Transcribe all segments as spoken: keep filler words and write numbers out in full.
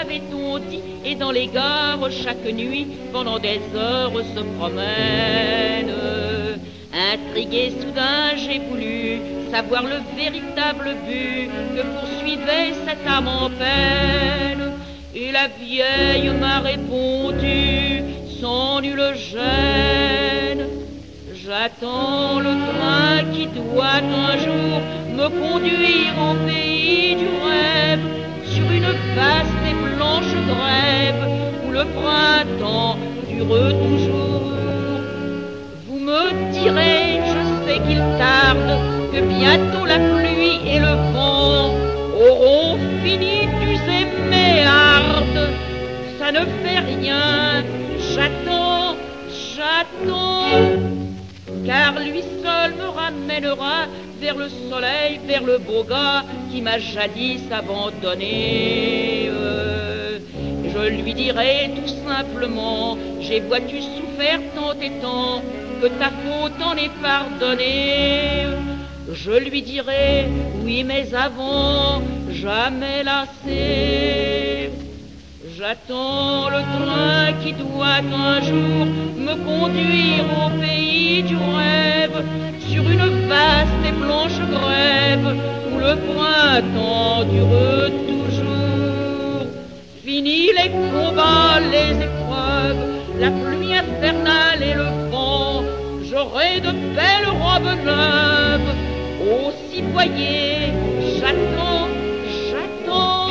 m'avait-on dit, et dans les gares chaque nuit, pendant des heures se promène. Intrigué soudain, j'ai voulu savoir le véritable but que poursuivait cette âme en peine. Et la vieille m'a répondu sans nulle gêne: j'attends le train qui doit un jour me conduire au pays du rêve, sur une vaste et blanche grève où le printemps dure toujours. Vous me direz, je sais qu'il tarde, que bientôt la pluie et le vent auront fini d'user mes hardes. Ça ne fait rien, j'attends, j'attends, car lui seul me ramènera vers le soleil, vers le beau gars qui m'a jadis abandonné. Euh, je lui dirai tout simplement: j'ai vois-tu souffert tant et tant, que ta faute en est pardonnée. Je lui dirai: oui, mais avant, jamais lassé. J'attends le train qui doit un jour me conduire au pays du rêve, sur une vaste et blanche grève où le printemps dure toujours. Fini les combats, les épreuves, la pluie infernale et le vent, j'aurai de belles robes neuves. Aussi voyez, j'attends, j'attends.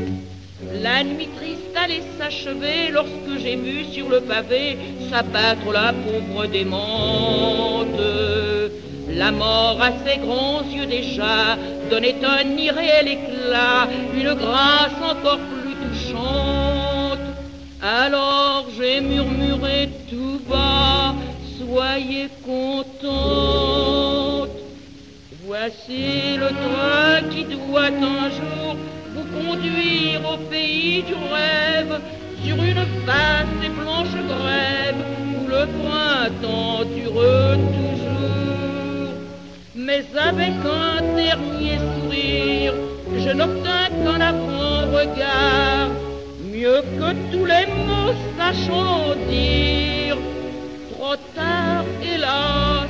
La nuit triste allait s'achever lorsque j'ai vu sur le pavé s'abattre la pauvre démente. La mort à ses grands yeux déjà donnait un irréel éclat, une grâce encore plus touchante. Alors j'ai murmuré tout bas: soyez contente. Voici le train qui doit un jour vous conduire au pays du rêve, sur une vaste et blanche grève où le printemps dure toujours. Mais avec un dernier sourire, je n'obtins qu'un avant-regard, mieux que tous les mots sachant dire. Trop tard, hélas,